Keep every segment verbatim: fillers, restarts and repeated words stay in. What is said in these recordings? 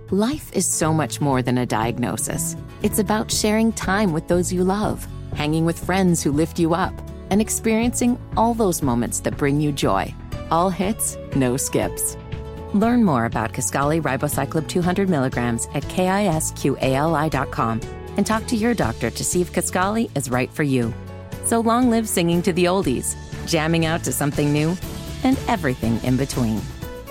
Life is so much more than a diagnosis. It's about sharing time with those you love, hanging with friends who lift you up, and experiencing all those moments that bring you joy. All hits, no skips. Learn more about Kisqali Ribociclib two hundred milligrams at kisqali dot com and talk to your doctor to see if Kisqali is right for you. So long live singing to the oldies, jamming out to something new, and everything in between.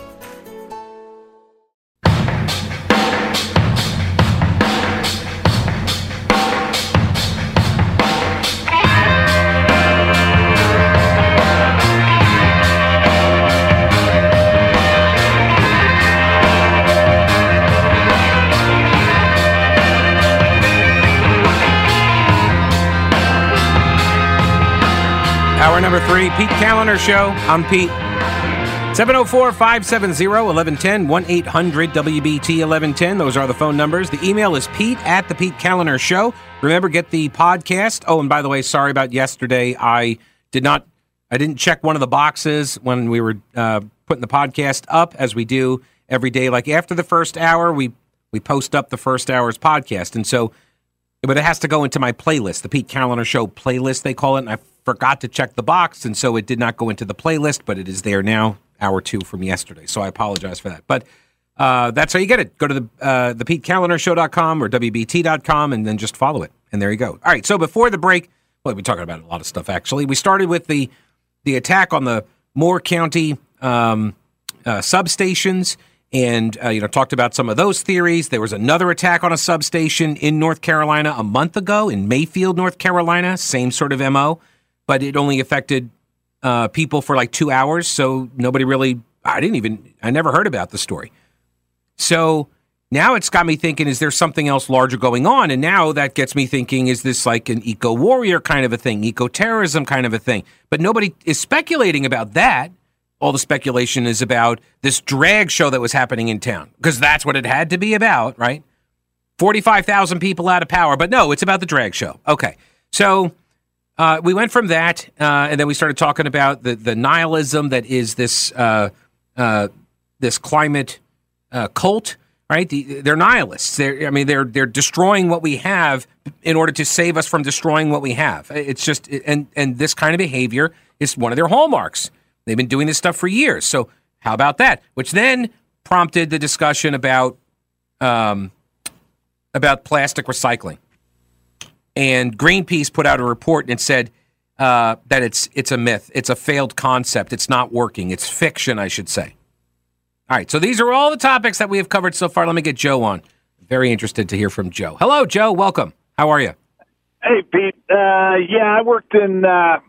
Hour number three, Pete Kaliner Show. I'm Pete. seven oh four, five seven oh, one one one oh, one eight hundred W B T eleven ten. Those are the phone numbers. The email is Pete at the Pete Kaliner Show. Remember, get the podcast. Oh, and by the way, sorry about yesterday. I did not, I didn't check one of the boxes when we were uh, putting the podcast up, as we do every day. Like after the first hour, we we post up the first hour's podcast, and so, but it has to go into my playlist, the Pete Kaliner Show playlist, they call it. And I forgot to check the box, and so it did not go into the playlist, but it is there now, hour two from yesterday. So I apologize for that. But uh, that's how you get it. Go to the uh, the Pete Kaliner Show dot com or W B T dot com and then just follow it. And there you go. All right, so before the break, well, we've been talking about a lot of stuff, actually. We started with the, the attack on the Moore County um, uh, substations, and uh, you know, talked about some of those theories. There was another attack on a substation in North Carolina a month ago in Mayfield, North Carolina. Same sort of M O. But it only affected uh, people for like two hours, so nobody really, I didn't even, I never heard about the story. So now it's got me thinking, is there something else larger going on? And now that gets me thinking, is this like an eco-warrior kind of a thing, eco-terrorism kind of a thing? But nobody is speculating about that. All the speculation is about this drag show that was happening in town, because that's what it had to be about, right? forty-five thousand people out of power, but no, it's about the drag show. Okay, so... Uh, we went from that, uh, and then we started talking about the, the nihilism that is this uh, uh, this climate uh, cult, right? The, they're nihilists. They're, I mean, they're they're destroying what we have in order to save us from destroying what we have. It's just, and and this kind of behavior is one of their hallmarks. They've been doing this stuff for years. So how about that? Which then prompted the discussion about um, about plastic recycling. And Greenpeace put out a report and said uh, that it's it's a myth. It's a failed concept. It's not working. It's fiction, I should say. All right, so these are all the topics that we have covered so far. Let me get Joe on. Very interested to hear from Joe. Hello, Joe. Welcome. How are you? Hey, Pete. Uh, yeah, I worked in uh,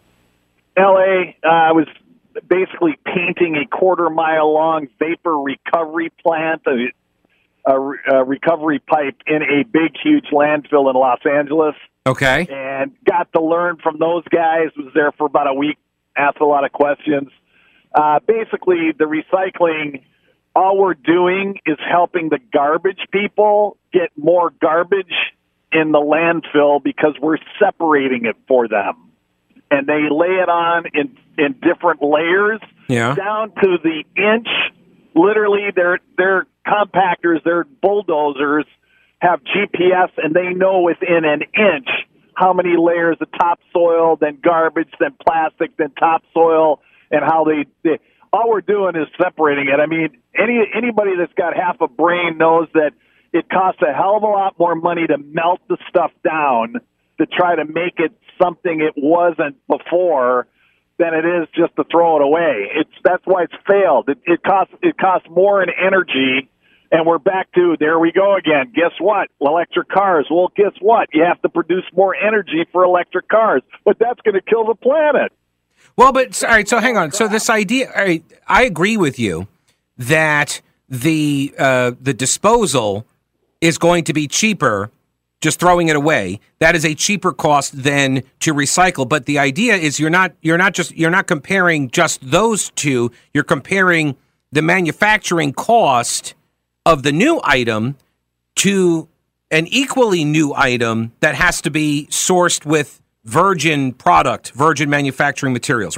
L A. Uh, I was basically painting a quarter-mile-long vapor recovery plant, a, a, a recovery pipe in a big, huge landfill in Los Angeles. Okay. And got to learn from those guys. Was there for about a week, asked a lot of questions. Uh, basically, the recycling, all we're doing is helping the garbage people get more garbage in the landfill because we're separating it for them. And they lay it on in, in different layers, yeah, down to the inch. Literally, their their compactors, their bulldozers have G P S, and they know within an inch how many layers of topsoil, then garbage, then plastic, then topsoil, and how they, they all we're doing is separating it. I mean, any anybody that's got half a brain knows that it costs a hell of a lot more money to melt the stuff down to try to make it something it wasn't before than it is just to throw it away. It's that's why it's failed. It, it costs it costs more in energy, and we're back to there we go again. Guess what? Electric cars. Well, guess what? You have to produce more energy for electric cars, but that's going to kill the planet. Well, but all right. So hang on. So this idea, all right, I agree with you that the uh, the disposal is going to be cheaper. Just throwing it away, that is a cheaper cost than to recycle. But the idea is you're not you're not just you're not comparing just those two. You're comparing the manufacturing cost of the new item to an equally new item that has to be sourced with virgin product, virgin manufacturing materials, right?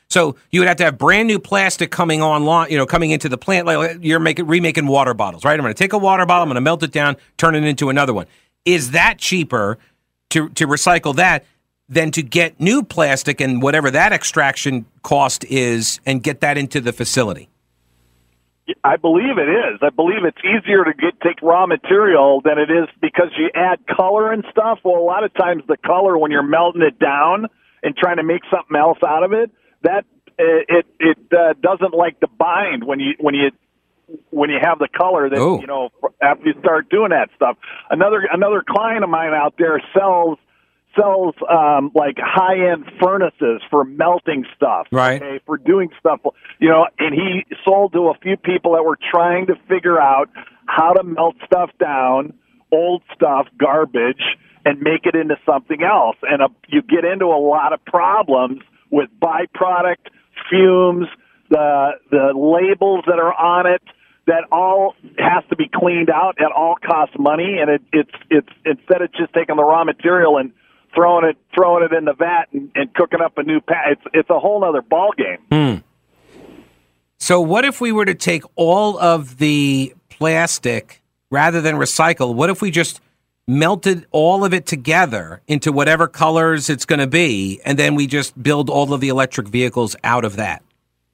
So you would have to have brand new plastic coming online, you know, coming into the plant. Like you're making remaking water bottles, right? I'm going to take a water bottle, I'm going to melt it down, turn it into another one. Is that cheaper to to recycle that than to get new plastic and whatever that extraction cost is and get that into the facility? I believe it is. I believe it's easier to get take raw material than it is because you add color and stuff. Well, a lot of times the color, when you're melting it down and trying to make something else out of it, that it it uh, doesn't like to bind when you when you when you have the color that Ooh. you know after you start doing that stuff. Another another client of mine out there sells. sells um, like high-end furnaces for melting stuff, right? Okay, for doing stuff, you know, and he sold to a few people that were trying to figure out how to melt stuff down, old stuff, garbage, and make it into something else. And uh, you get into a lot of problems with byproduct, fumes, the the labels that are on it, that all has to be cleaned out. It all costs money, and it, it's it's instead of just taking the raw material and throwing it, throwing it in the vat and, and cooking up a new pat. It's it's a whole other ball game. Hmm. So what if we were to take all of the plastic rather than recycle? What if we just melted all of it together into whatever colors it's going to be, and then we just build all of the electric vehicles out of that?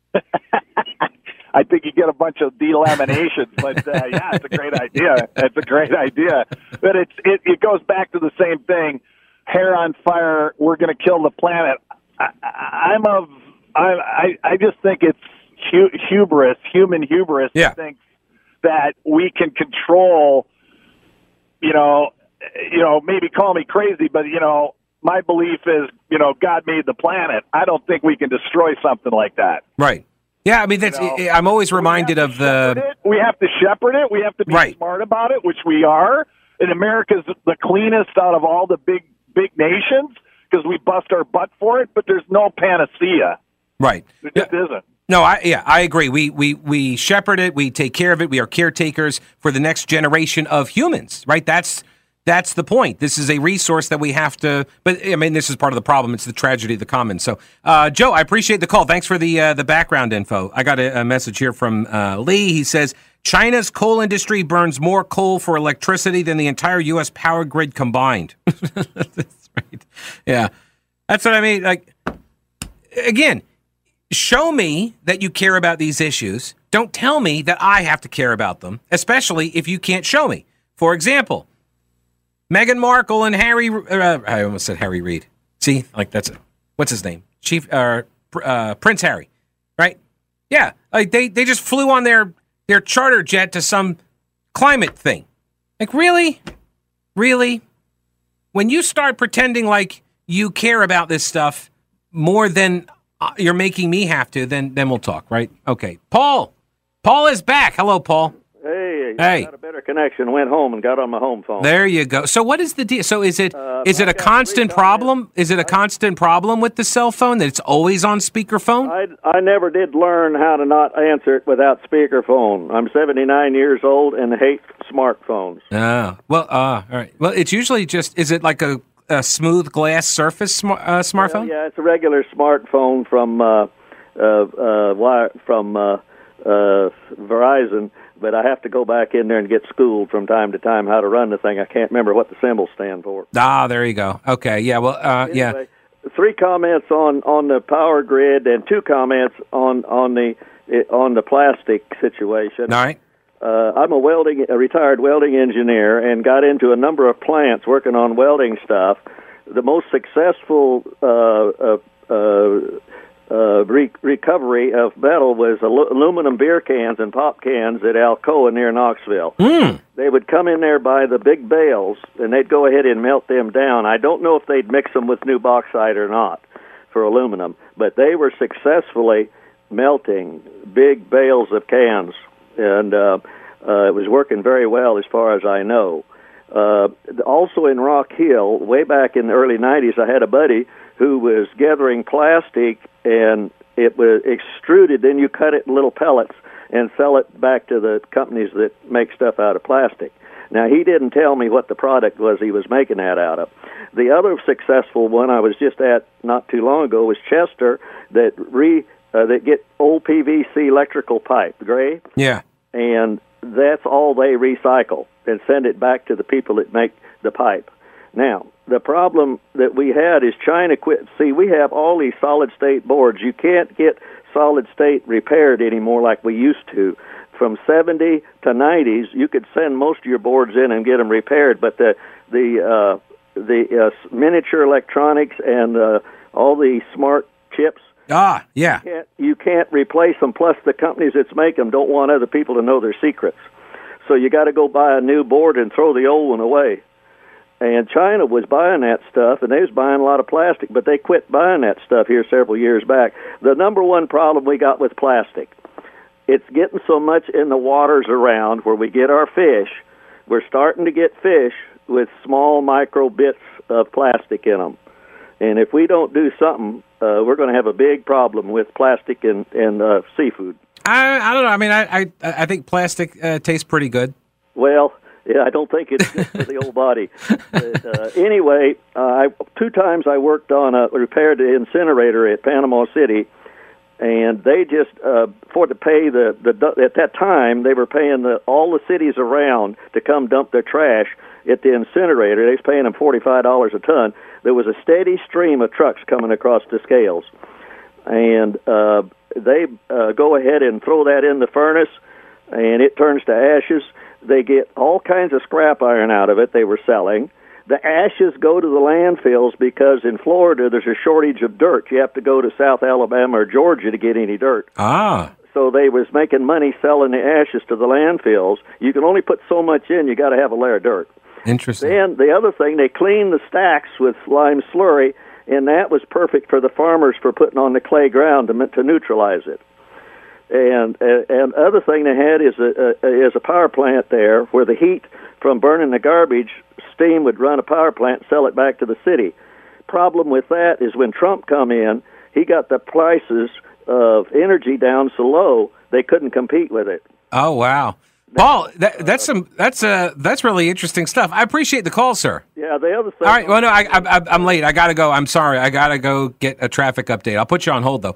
I think you get a bunch of delaminations, but uh, yeah, it's a great idea. It's a great idea, but it's it, it goes back to the same thing. Hair on fire, we're going to kill the planet. I, I'm of, I, I, I just think it's hu- hubris, human hubris, yeah. to think that we can control, you know, you know, maybe call me crazy, but, you know, my belief is, you know, God made the planet. I don't think we can destroy something like that. Right. Yeah, I mean, that's. You know, I'm always reminded of the... It. We have to shepherd it. We have to be right. smart about it, which we are. And America's the cleanest out of all the big big nations because we bust our butt for it, but there's no panacea. Right. It just yeah. isn't. No, I yeah, I agree. We we we shepherd it, we take care of it, we are caretakers for the next generation of humans, right? That's that's the point. This is a resource that we have to, but I mean, this is part of the problem. It's the tragedy of the commons. So, uh, Joe, I appreciate the call. Thanks for the uh, the background info. I got a, a message here from uh, Lee. He says, China's coal industry burns more coal for electricity than the entire U S power grid combined. That's right. Yeah. That's what I mean. Like, again, show me that you care about these issues. Don't tell me that I have to care about them, especially if you can't show me. For example, Meghan Markle and Harry, uh, I almost said Harry Reid. See, like that's, what's his name? Chief, uh, uh, Prince Harry, right? Yeah. Like they, they just flew on their, their charter jet to some climate thing. Like, really? Really? When you start pretending like you care about this stuff more than you're making me have to, then then we'll talk, right? Okay. Paul. Paul is back. Hello, Paul. Hey. Hey. Got a better connection. Went home and got on my home phone. There you go. So what is the deal? So is it Uh, is it I a got constant three problem? Is it a constant problem with the cell phone that it's always on speakerphone? I, I never did learn how to not answer it without speakerphone. I'm seventy-nine years old and hate smartphones. Ah, well, uh, all right. Well, it's usually just, is it like a, a smooth glass surface sm- uh, smartphone? Well, yeah, it's a regular smartphone from uh, uh, uh, wire, from uh, uh, Verizon, but I have to go back in there and get schooled from time to time how to run the thing. I can't remember what the symbols stand for. Ah, there you go. Okay, yeah, well, uh, anyway, yeah. Three comments on, on the power grid and two comments on on the on the plastic situation. All right. Uh, I'm a welding, a retired welding engineer, and got into a number of plants working on welding stuff. The most successful uh, uh, uh, uh, re- recovery of metal was al- aluminum beer cans and pop cans at Alcoa near Knoxville. Mm. They would come in there by the big bales, and they'd go ahead and melt them down. I don't know if they'd mix them with new bauxite or not for aluminum, but they were successfully melting big bales of cans. And uh, uh, it was working very well as far as I know. Uh, also in Rock Hill, way back in the early nineties, I had a buddy who was gathering plastic, and it was extruded. Then you cut it in little pellets and sell it back to the companies that make stuff out of plastic. Now, he didn't tell me what the product was he was making that out of. The other successful one I was just at not too long ago was Chester, that re uh, that get old P V C electrical pipe, gray. Yeah. And that's all they recycle and send it back to the people that make the pipe. Now, the problem that we had is China quit. See, we have all these solid-state boards. You can't get solid-state repaired anymore like we used to. From seventy to nineties, you could send most of your boards in and get them repaired, but the the uh, the uh, miniature electronics and uh, all the smart chips, Ah, yeah. you can't, you can't replace them. Plus, the companies that make them don't want other people to know their secrets. So you got to go buy a new board and throw the old one away. And China was buying that stuff, and they was buying a lot of plastic, but they quit buying that stuff here several years back. The number one problem we got with plastic, it's getting so much in the waters around where we get our fish. We're starting to get fish with small micro bits of plastic in them. And if we don't do something, uh, we're going to have a big problem with plastic and, and uh, seafood. I, I don't know. I mean, I I, I think plastic uh, tastes pretty good. Well, yeah, I don't think it's good for the old body. But, uh, anyway, uh, I, two times I worked on a repaired incinerator at Panama City, and they just, uh, for to pay the, the, at that time, they were paying the, all the cities around to come dump their trash at the incinerator. They was paying them forty-five dollars a ton. There was a steady stream of trucks coming across the scales. And uh, they uh, go ahead and throw that in the furnace, and it turns to ashes. They get all kinds of scrap iron out of it they were selling. The ashes go to the landfills because in Florida there's a shortage of dirt. You have to go to South Alabama or Georgia to get any dirt. Ah. So they was making money selling the ashes to the landfills. You can only put so much in. You got to have a layer of dirt. Interesting. Then the other thing, they cleaned the stacks with lime slurry, and that was perfect for the farmers for putting on the clay ground to, to neutralize it. And uh, and other thing they had is a, a is a power plant there where the heat from burning the garbage, steam would run a power plant and sell it back to the city. Problem with that is when Trump come in, he got the prices of energy down so low they couldn't compete with it. Oh wow, Paul, that, that's some that's uh that's really interesting stuff. I appreciate the call, sir. Yeah, the other thing. All right, well, no, I, I I'm late. I gotta go. I'm sorry. I gotta go get a traffic update. I'll put you on hold though.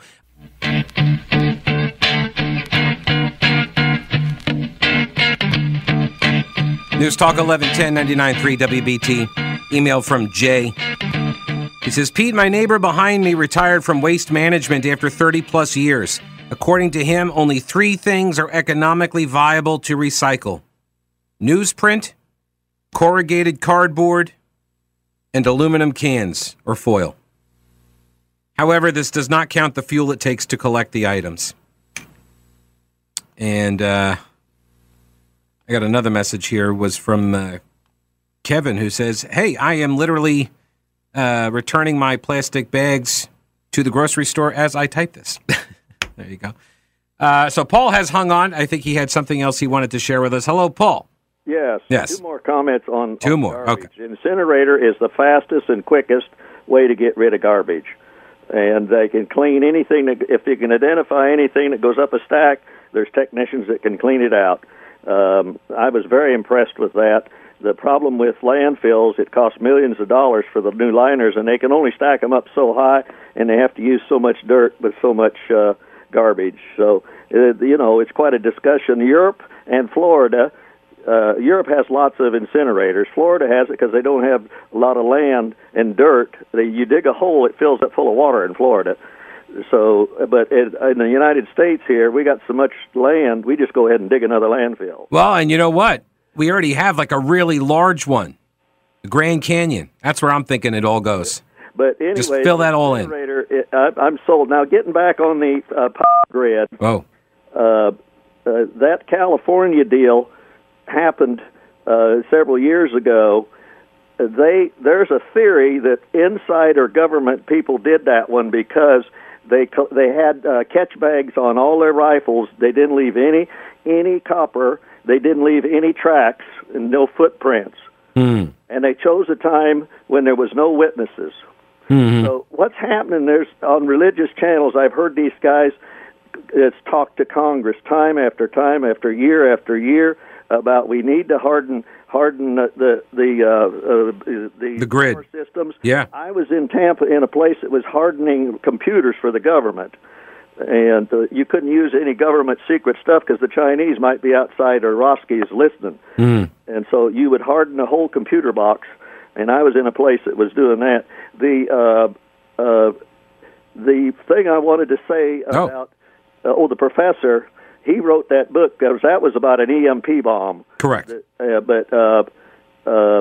News Talk eleven ten ninety-nine point three W B T. Email from Jay. He says, Pete, my neighbor behind me retired from waste management after thirty plus years. According to him, only three things are economically viable to recycle: newsprint, corrugated cardboard, and aluminum cans or foil. However, this does not count the fuel it takes to collect the items. And uh, I got another message here, was from uh, Kevin, who says, hey, I am literally uh, returning my plastic bags to the grocery store as I type this. There you go. Uh, so Paul has hung on. I think he had something else he wanted to share with us. Hello, Paul. Yes. Yes. Two more comments on Two on more. garbage. Okay. Incinerator is the fastest and quickest way to get rid of garbage. And they can clean anything. That, if you can identify anything that goes up a stack, there's technicians that can clean it out. Um, I was very impressed with that. The problem with landfills, it costs millions of dollars for the new liners, and they can only stack them up so high, and they have to use so much dirt with so much uh, garbage. So, uh, you know, it's quite a discussion. Europe and Florida, uh, Europe has lots of incinerators. Florida has it because they don't have a lot of land and dirt. They, you dig a hole, it fills up full of water in Florida. So, but it, in the United States here, we got so much land, we just go ahead and dig another landfill. Well, and you know what? We already have like a really large one, the Grand Canyon. That's where I'm thinking it all goes. But anyway, just fill that all in. It, I, I'm sold. Now, getting back on the uh, power grid, oh. uh, uh, that California deal happened uh, several years ago. They There's a theory that insider government people did that one because they they had uh, catch bags on all their rifles. They didn't leave any any copper. They didn't leave any tracks and no footprints. Mm. And they chose a time when there was no witnesses. Mm-hmm. So what's happening, there's on religious channels, I've heard these guys it's talk to Congress time after time after year after year. about we need to harden harden the the uh, uh, the, the grid power systems. Yeah, I was in Tampa in a place that was hardening computers for the government, and uh, you couldn't use any government secret stuff because the Chinese might be outside or Roski's listening, mm. and so you would harden the whole computer box. And I was in a place that was doing that. The uh, uh, the thing I wanted to say oh. about uh, oh the professor. He wrote that book because that was about an E M P bomb. Correct. Uh, but uh, uh,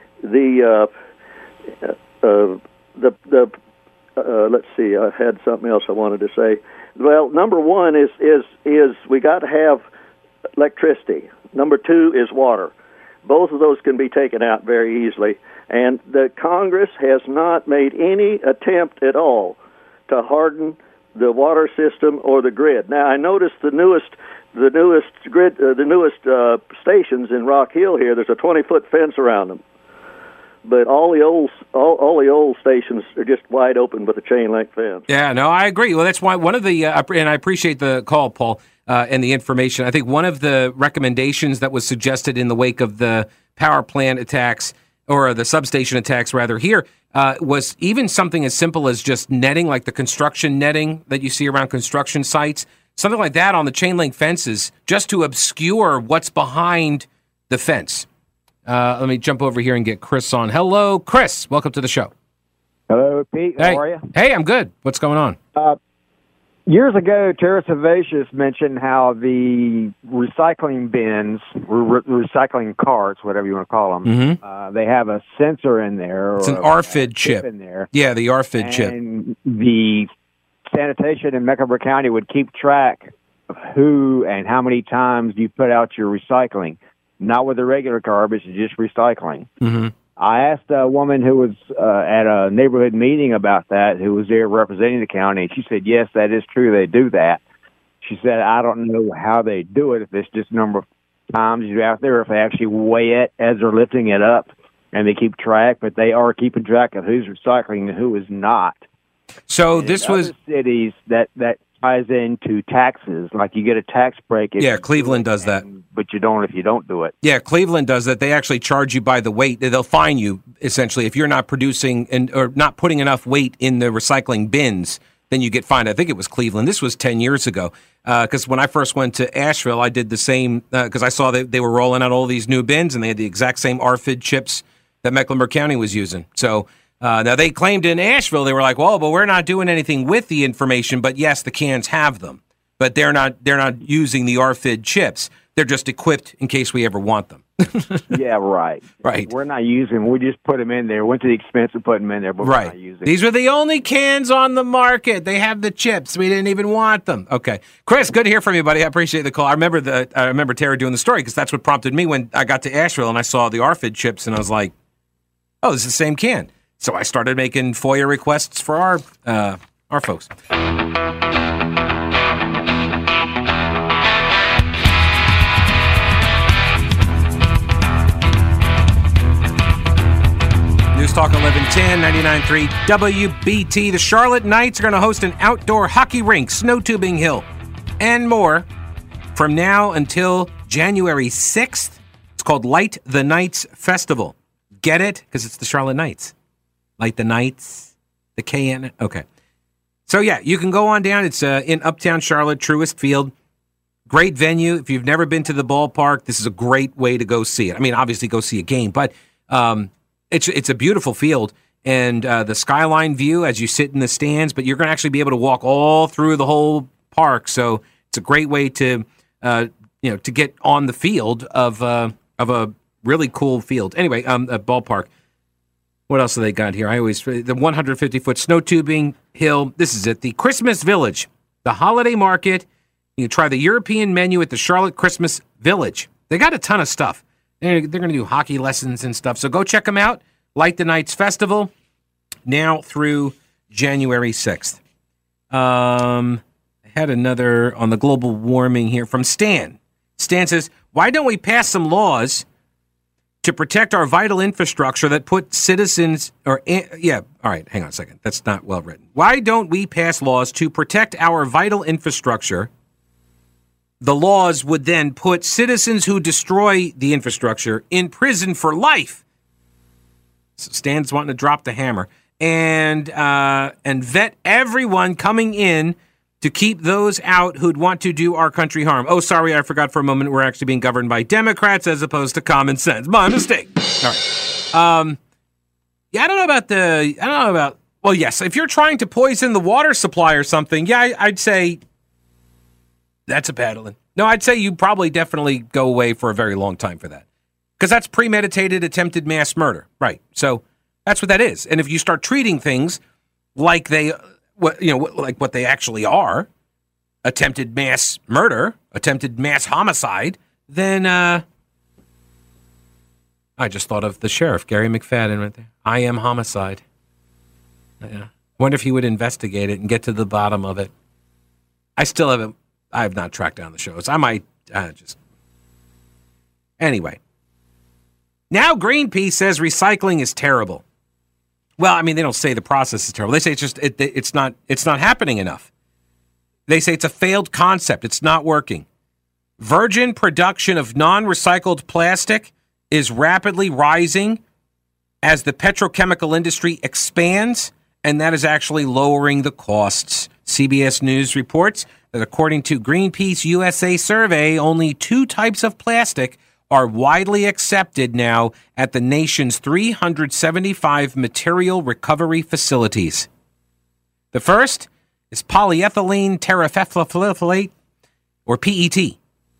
the uh, uh, the the uh, let's see. I had something else I wanted to say. Well, number one is is is we got to have electricity. Number two is water. Both of those can be taken out very easily, and the Congress has not made any attempt at all to harden the water system or the grid. Now, I noticed the newest, the newest grid, uh, the newest uh, stations in Rock Hill here. There's a twenty-foot fence around them, but all the old, all, all the old stations are just wide open with a chain link fence. Yeah, no, I agree. Well, that's why one of the, uh, and I appreciate the call, Paul, uh, and the information. I think one of the recommendations that was suggested in the wake of the power plant attacks, or the substation attacks, rather, here, uh, was even something as simple as just netting, like the construction netting that you see around construction sites, something like that on the chain link fences, just to obscure what's behind the fence. Uh, let me jump over here and get Chris on. Hello, Chris. Welcome to the show. Hello, Pete. How hey. are you? Hey, I'm good. What's going on? Uh, years ago, Terra Savacious mentioned how the recycling bins, re- recycling carts, whatever you want to call them, mm-hmm. uh, they have a sensor in there. It's or an a, R F I D a chip. in there. Yeah, the R F I D and chip. And the sanitation in Mecklenburg County would keep track of who and how many times you put out your recycling. Not with the regular garbage, just recycling. Mm-hmm. I asked a woman who was uh, at a neighborhood meeting about that, who was there representing the county, and she said, yes, that is true, they do that. She said, I don't know how they do it, if it's just a number of times you're out there, if they actually weigh it as they're lifting it up, and they keep track, but they are keeping track of who's recycling and who is not. So and this in was... other cities, that, that ties into taxes, like you get a tax break. If yeah, Cleveland does that. And, but you don't if you don't do it. Yeah, Cleveland does that. They actually charge you by the weight. They'll fine you, essentially, if you're not producing and or not putting enough weight in the recycling bins, then you get fined. I think it was Cleveland. This was ten years ago. Because uh, when I first went to Asheville, I did the same, because uh, I saw that they were rolling out all these new bins, and they had the exact same R F I D chips that Mecklenburg County was using. So uh, now they claimed in Asheville, they were like, well, but we're not doing anything with the information. But yes, the cans have them. But they're not they're not using the R F I D chips. They're just equipped in case we ever want them. Yeah, right. Right. We're not using them. We just put them in there. Went to the expense of putting them in there, but right. we're not using These them. are the only cans on the market. They have the chips. We didn't even want them. Okay. Chris, good to hear from you, buddy. I appreciate the call. I remember the I remember Tara doing the story because that's what prompted me when I got to Asheville and I saw the R F I D chips and I was like, oh, this is the same can. So I started making FOIA requests for our uh, our folks. News Talk eleven ten, ninety-nine point three W B T. The Charlotte Knights are going to host an outdoor hockey rink, snow tubing hill, and more from now until January sixth. It's called Light the Knights Festival. Get it? Because it's the Charlotte Knights. Light the Knights, the K N. Okay. So, yeah, you can go on down. It's uh, in Uptown Charlotte, Truist Field. Great venue. If you've never been to the ballpark, this is a great way to go see it. I mean, obviously go see a game, but um, it's it's a beautiful field. And uh, the skyline view as you sit in the stands, but you're going to actually be able to walk all through the whole park. So it's a great way to, uh, you know, to get on the field of uh, of a really cool field. Anyway, um, a ballpark. What else have they got here? I always the one hundred fifty foot snow tubing hill. This is it. The Christmas Village, the holiday market. You can try the European menu at the Charlotte Christmas Village. They got a ton of stuff. They're, they're going to do hockey lessons and stuff. So go check them out. Light the Knights Festival now through January sixth. Um, I had another on the global warming here from Stan. Stan says, why don't we pass some laws to protect our vital infrastructure that put citizens, or, yeah, all right, hang on a second. That's not well written. Why don't we pass laws to protect our vital infrastructure the laws would then put citizens who destroy the infrastructure in prison for life. So Stan's wanting to drop the hammer. And uh, and vet everyone coming in to keep those out who'd want to do our country harm. Oh, sorry, I forgot for a moment. We're actually being governed by Democrats as opposed to common sense. My mistake. All right. Um, yeah, I don't know about the, I don't know about, well, yes, if you're trying to poison the water supply or something, yeah, I, I'd say that's a paddling. No, I'd say you probably definitely go away for a very long time for that. Because that's premeditated attempted mass murder. Right. So that's what that is. And if you start treating things like they, what you know, like what they actually are, attempted mass murder, attempted mass homicide, then uh, I just thought of the sheriff, Gary McFadden, right there. I am homicide. Yeah. Wonder if he would investigate it and get to the bottom of it. I still haven't. I have not tracked down the shows. I might uh, just anyway. Now Greenpeace says recycling is terrible. Well, I mean, they don't say the process is terrible. They say it's just it, it's not it's not happening enough. They say it's a failed concept. It's not working. Virgin production of non-recycled plastic is rapidly rising as the petrochemical industry expands, and that is actually lowering the costs. C B S News reports that according to Greenpeace U S A survey, only two types of plastic are widely accepted now at the nation's three hundred seventy-five material recovery facilities. The first is polyethylene terephthalate, or P E T.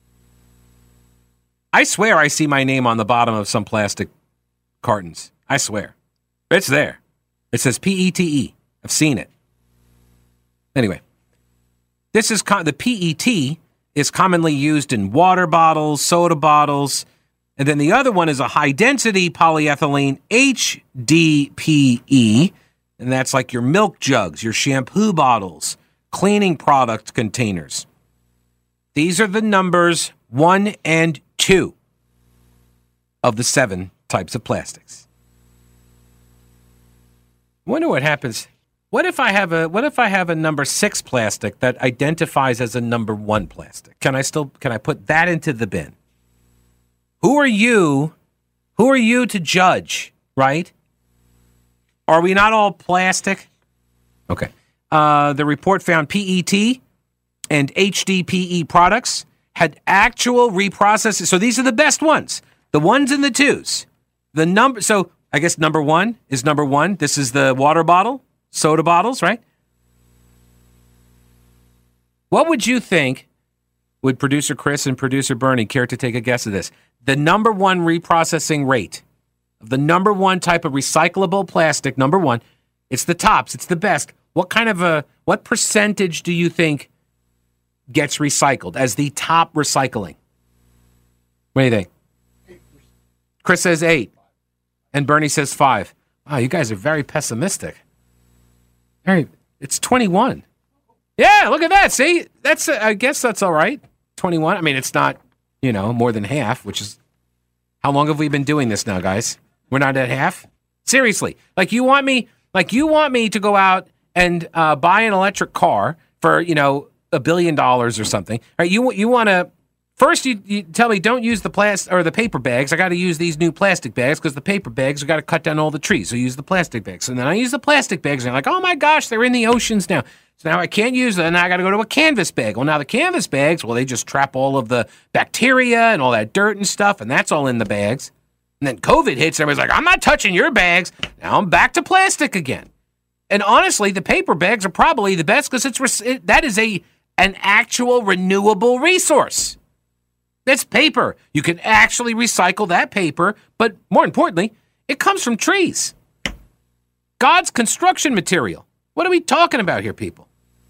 I swear I see my name on the bottom of some plastic cartons. I swear. It's there. It says P E T E. I've seen it. Anyway, this is con- the P E T is commonly used in water bottles, soda bottles, and then the other one is a high-density polyethylene, H D P E, and that's like your milk jugs, your shampoo bottles, cleaning product containers. These are the numbers one and two of the seven types of plastics. I wonder what happens. What if I have a what if I have a number six plastic that identifies as a number one plastic? Can I still can I put that into the bin? Who are you? Who are you to judge, right? Are we not all plastic? Okay. Uh, the report found P E T and H D P E products had actual reprocessing. So these are the best ones. The ones and the twos. The number so I guess number one is number one. This is the water bottle. Soda bottles, right? What would you think, would producer Chris and producer Bernie care to take a guess at this? The number one reprocessing rate of the number one type of recyclable plastic, number one, it's the tops, it's the best. What kind of a, what percentage do you think gets recycled as the top recycling? What do you think? Chris says eight, and Bernie says five. Wow, you guys are very pessimistic. All right, it's twenty-one. Yeah, look at that. See, that's uh, I guess that's all right. twenty-one. I mean, it's not, you know, more than half, which is how long have we been doing this now, guys? We're not at half. Seriously, like you want me, like you want me to go out and uh, buy an electric car for you know a billion dollars or something? Right? You you want to first you, you tell me don't use the plastic or the paper bags. I got to use these new plastic bags because the paper bags I got to cut down all the trees. So use the plastic bags. And then I use the plastic bags and I'm like, oh my gosh, they're in the oceans now. So now I can't use them. Now I got to go to a canvas bag. Well, now the canvas bags, well, they just trap all of the bacteria and all that dirt and stuff, and that's all in the bags. And then COVID hits, and everybody's like, I'm not touching your bags. Now I'm back to plastic again. And honestly, the paper bags are probably the best because it's it, that is a an actual renewable resource. That's paper. You can actually recycle that paper, but more importantly, it comes from trees. God's construction material. What are we talking about here, people?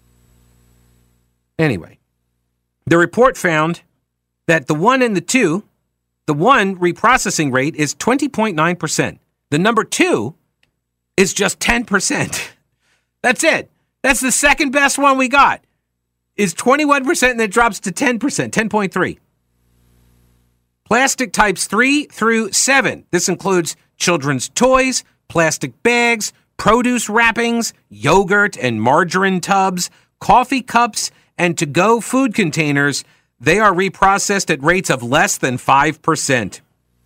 Anyway, the report found that the one and the two, the one reprocessing rate is twenty point nine percent. The number two is just ten percent. That's it. That's the second best one we got. Is twenty-one percent and then it drops to ten percent, ten point three. Plastic types three through seven. This includes children's toys, plastic bags, produce wrappings, yogurt and margarine tubs, coffee cups, and to-go food containers. they are reprocessed at rates of less than five percent.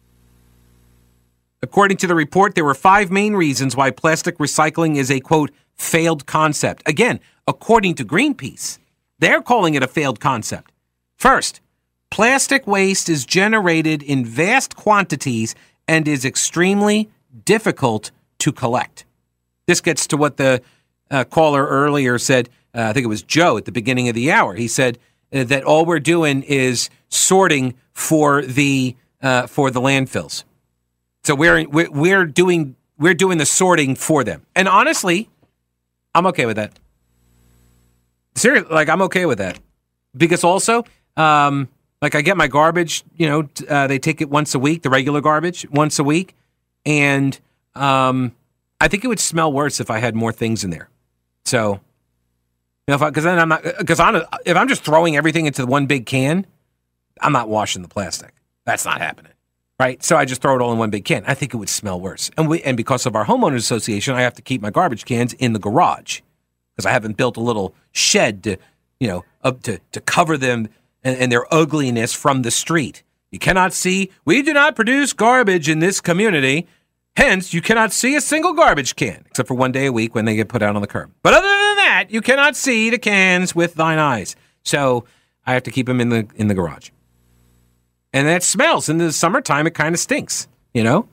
According to the report, there were five main reasons why plastic recycling is a, quote, failed concept. Again, according to Greenpeace, they're calling it a failed concept. First, plastic waste is generated in vast quantities and is extremely difficult to collect. This gets to what the uh, caller earlier said. Uh, I think it was Joe at the beginning of the hour. He said uh, that all we're doing is sorting for the uh, for the landfills. So we're, we're we're doing we're doing the sorting for them. And honestly, I'm okay with that. Seriously, like I'm okay with that because also, um, like I get my garbage. You know, uh, they take it once a week, the regular garbage once a week, and um, I think it would smell worse if I had more things in there. So, you know, because then I'm not because I'm if I'm just throwing everything into the one big can, I'm not washing the plastic. That's not happening. Right, so I just throw it all in one big can. I think it would smell worse, and we and because of our homeowners association, I have to keep my garbage cans in the garage because I haven't built a little shed to, you know, up to to cover them and, and their ugliness from the street. You cannot see. We do not produce garbage in this community, hence you cannot see a single garbage can except for one day a week when they get put out on the curb. But other than that, you cannot see the cans with thine eyes. So I have to keep them in the in the garage. And that smells. In the summertime, it kind of stinks, you know?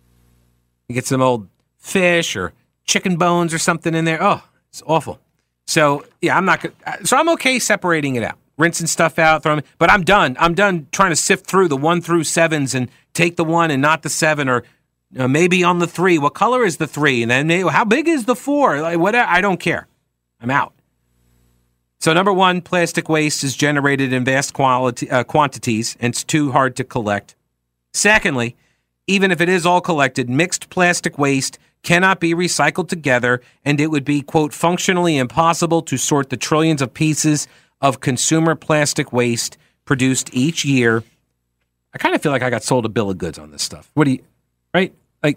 You get some old fish or chicken bones or something in there. Oh, it's awful. So, yeah, I'm not good. So I'm okay separating it out, rinsing stuff out, throwing, but I'm done. I'm done trying to sift through the one through sevens and take the one and not the seven, or you know, maybe on the three. What color is the three? And then maybe, how big is the four? Like, whatever. I don't care. I'm out. So number one, plastic waste is generated in vast quality, uh, quantities, and it's too hard to collect. Secondly, even if it is all collected, mixed plastic waste cannot be recycled together, and it would be, quote, functionally impossible to sort the trillions of pieces of consumer plastic waste produced each year. I kind of feel like I got sold a bill of goods on this stuff. What do you, right? Like,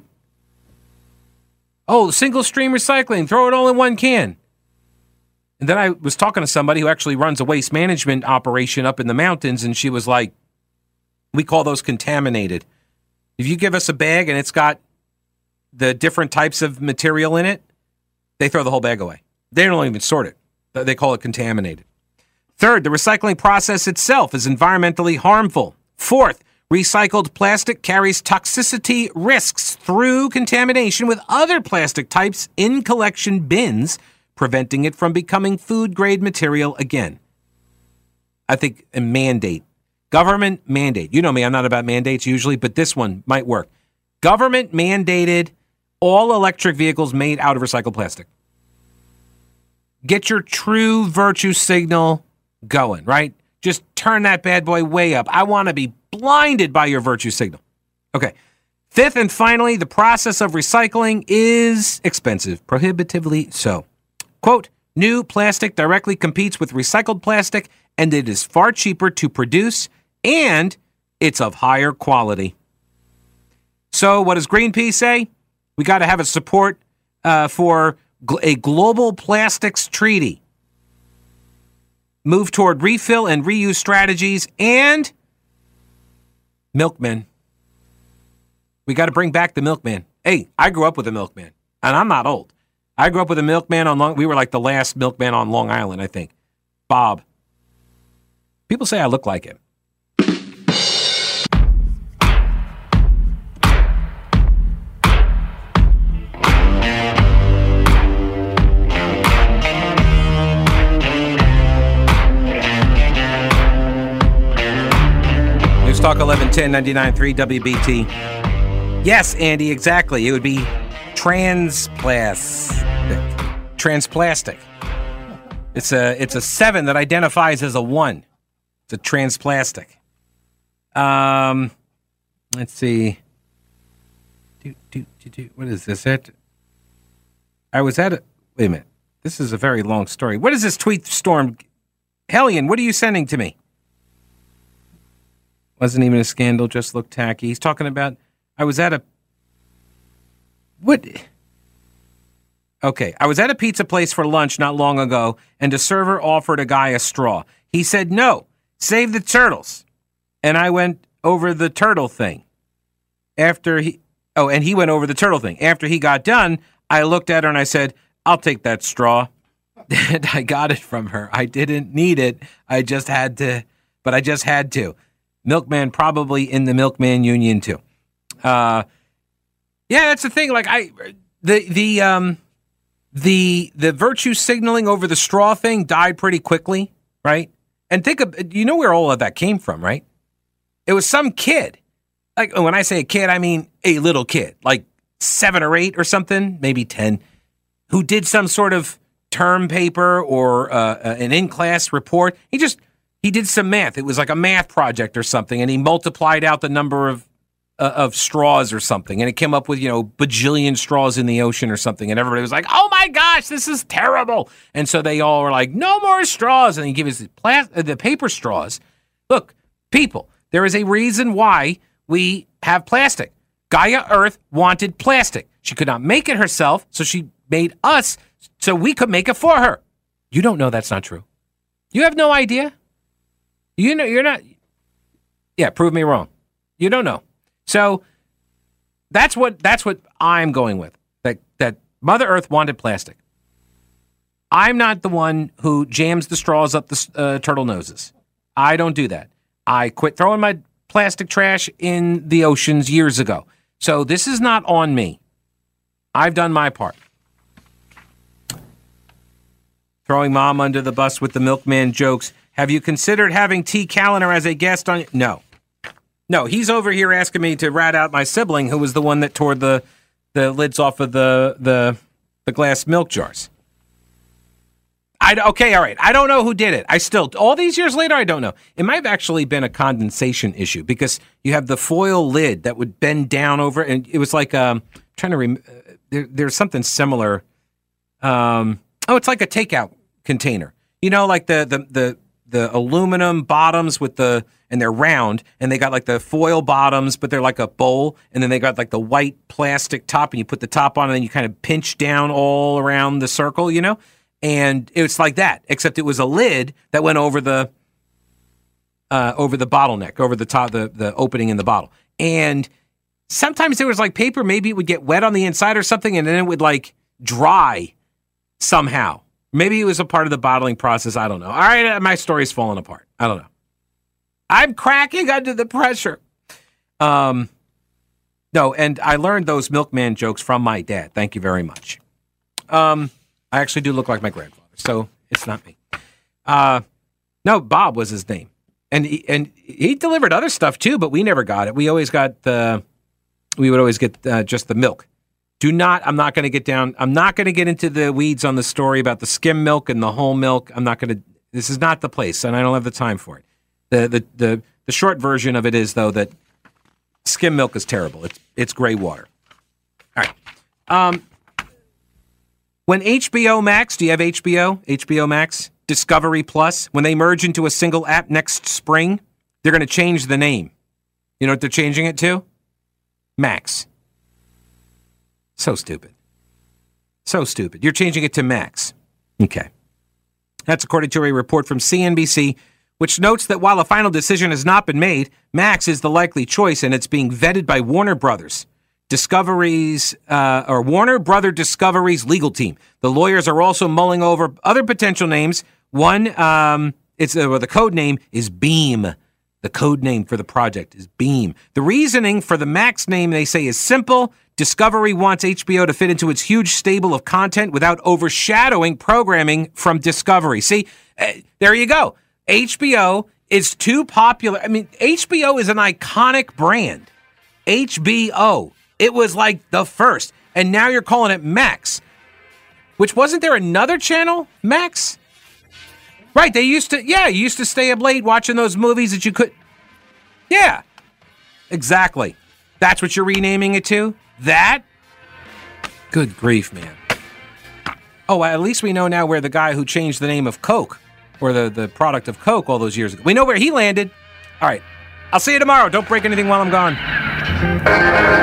oh, single stream recycling, throw it all in one can. And then I was talking to somebody who actually runs a waste management operation up in the mountains, and she was like, we call those contaminated. If you give us a bag and it's got the different types of material in it, they throw the whole bag away. They don't even sort it. They call it contaminated. Third, the recycling process itself is environmentally harmful. Fourth, recycled plastic carries toxicity risks through contamination with other plastic types in collection bins, preventing it from becoming food-grade material again. I think a mandate. Government mandate. You know me, I'm not about mandates usually, but this one might work. Government mandated all electric vehicles made out of recycled plastic. Get your true virtue signal going, right? Just turn that bad boy way up. I want to be blinded by your virtue signal. Okay. Fifth and finally, the process of recycling is expensive, prohibitively so. Quote, new plastic directly competes with recycled plastic, and it is far cheaper to produce, and it's of higher quality. So what does Greenpeace say? We got to have a support uh, for gl- a global plastics treaty. Move toward refill and reuse strategies, and milkmen. We got to bring back the milkman. Hey, I grew up with a milkman, and I'm not old. I grew up with a milkman on Long... We were like the last milkman on Long Island, I think. Bob. People say I look like him. News Talk eleven ten ninety-nine point three W B T. Yes, Andy, exactly. It would be transplastic. Transplastic. It's a it's a seven that identifies as a one. It's a transplastic. Um, let's see. Do, do, do, do. What is this? It. I was at a. Wait a minute. This is a very long story. What is this tweet storm? Hellion, what are you sending to me? Wasn't even a scandal. Just looked tacky. He's talking about. I was at a. What? Okay, I was at a pizza place for lunch not long ago, and a server offered a guy a straw. He said no. save the turtles. And I went over the turtle thing. After he, oh, and he went over the turtle thing. After he got done, I looked at her and I said, I'll take that straw. And I got it from her. I didn't need it. I just had to, but I just had to. Milkman probably in the Milkman Union too. Uh, yeah, that's the thing. Like I, the, the, um, the, the virtue signaling over the straw thing died pretty quickly, right? And think of, you know where all of that came from, right? It was some kid. Like when I say a kid, I mean a little kid, like seven or eight or something, maybe ten, who did some sort of term paper or uh, an in-class report. He just, he did some math. It was like a math project or something, and he multiplied out the number of uh, of straws or something, and it came up with, you know, bajillion straws in the ocean or something, and everybody was like, oh my gosh, this is terrible. And so they all were like, no more straws, and he gave us the, plas- uh, the paper straws. Look, people, there is a reason why we have plastic. Gaia Earth wanted plastic. She could not make it herself, so she made us so we could make it for her. You don't know that's not true. You have no idea. You know, you're not. Yeah, prove me wrong. You don't know. So that's what that's what I'm going with. That that Mother Earth wanted plastic. I'm not the one who jams the straws up the uh, turtle noses. I don't do that. I quit throwing my plastic trash in the oceans years ago. So this is not on me. I've done my part. Throwing mom under the bus with the milkman jokes. Have you considered having T. Callender as a guest on? No. No, he's over here asking me to rat out my sibling who was the one that tore the the lids off of the the, the glass milk jars. I, okay, all right. I don't know who did it. I still, all these years later, I don't know. It might have actually been a condensation issue because you have the foil lid that would bend down over, and it was like, um, I'm trying to rem- uh, there, there's something similar. Um, oh, it's like a takeout container. You know, like the the the the aluminum bottoms with the, and they're round, and they got like the foil bottoms, but they're like a bowl, and then they got like the white plastic top, and you put the top on, and then you kind of pinch down all around the circle, you know? And it's like that, except it was a lid that went over the uh, over the bottleneck, over the top, the, the opening in the bottle. And sometimes there was like paper, maybe it would get wet on the inside or something, and then it would like dry somehow. Maybe it was a part of the bottling process. I don't know. All right, my story's falling apart. I don't know. I'm cracking under the pressure. Um, no, and I learned those milkman jokes from my dad. Thank you very much. Um, I actually do look like my grandfather, so it's not me. Uh, no, Bob was his name, and he, and he delivered other stuff too, but we never got it. We always got the, we would always get uh, just the milk. Do not, I'm not going to get down, I'm not going to get into the weeds on the story about the skim milk and the whole milk. I'm not going to, this is not the place, and I don't have the time for it. The, the, the, the short version of it is, though, that skim milk is terrible. It's, it's gray water. All right. Um, when H B O Max, do you have H B O? H B O Max? Discovery Plus? When they merge into a single app next spring, they're going to change the name. You know what they're changing it to? Max. So stupid. So stupid. You're changing it to Max. Okay. That's according to a report from C N B C, which notes that while a final decision has not been made, Max is the likely choice, and it's being vetted by Warner Brothers. Discovery's, uh, or Warner Brother Discovery's legal team. The lawyers are also mulling over other potential names. One, um, it's uh, well, the code name is Beam. The code name for the project is Beam. The reasoning for the Max name, they say, is simple. Discovery wants H B O to fit into its huge stable of content without overshadowing programming from Discovery. See, uh, there you go. H B O is too popular. I mean, H B O is an iconic brand. H B O. It was like the first. And now you're calling it Max. Which, wasn't there another channel, Max? Right, they used to, yeah, you used to stay up late watching those movies that you could. Yeah, exactly. That's what you're renaming it to? That? Good grief, man. Oh, at least we know now where the guy who changed the name of Coke, or the, the product of Coke all those years ago, we know where he landed. All right, I'll see you tomorrow. Don't break anything while I'm gone.